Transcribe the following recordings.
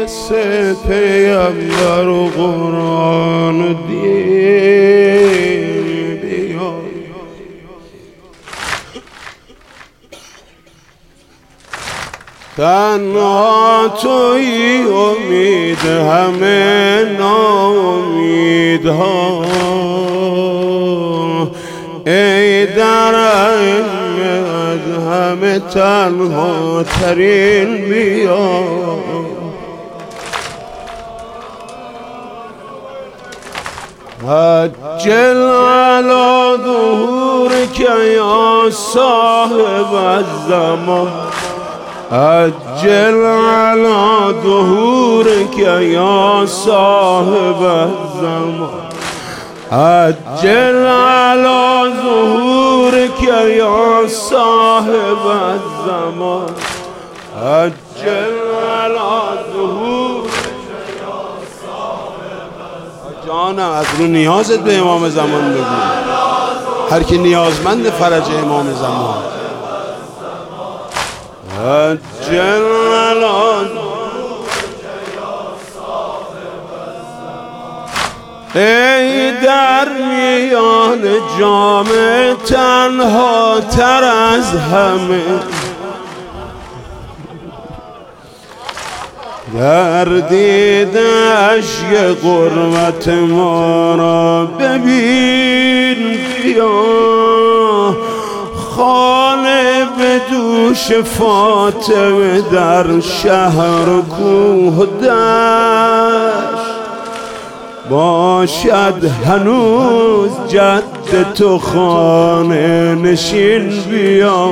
واسه پیغمبر و قرآن و دین بیا. تنها تویی امید همه ناامیدها، ای درم از همه تنها ترین بیا. عجل علی ظهورک یا صاحب الزمان، عجل علی ظهورک یا صاحب الزمان، عجل علی ظهورک یا صاحب الزمان، عجل علی ظهورک یا صاحب الزمان. جانم از رو نیازت به امام زمان بگو، هر کی نیازمند فرج امام زمان. عجل علی ای در میان جام تنها تر از همه، در دیده اشک غربت ما را ببین بیا. خانه به دوش فاطمه در شهر و کوه و دشت، باشد هنوز جد تو خانه نشین بیا.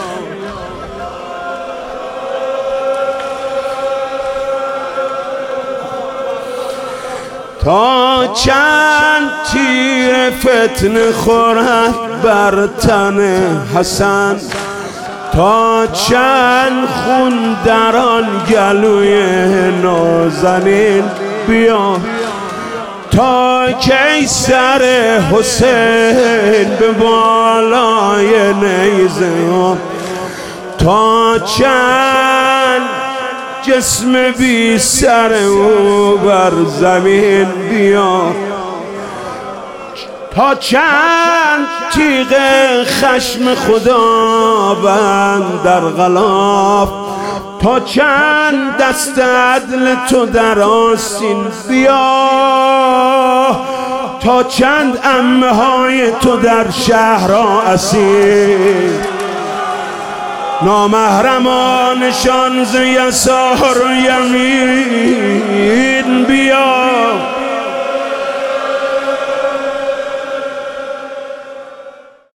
تا چند تیر فتنه خورد بر تن حسن، تا چند خون در آن گلوی نازنین بیا. تا کی سر حسین به بالای نیزه ها، تا چند جسم بی سر او بر زمین بیا. تا چند تیغ خشم خداوند در غلاف، تا چند دست عدل تو در آستین بیا. تا چند عمه های تو در شهرها اسیر، نامحرمانشان ز یسار و یمین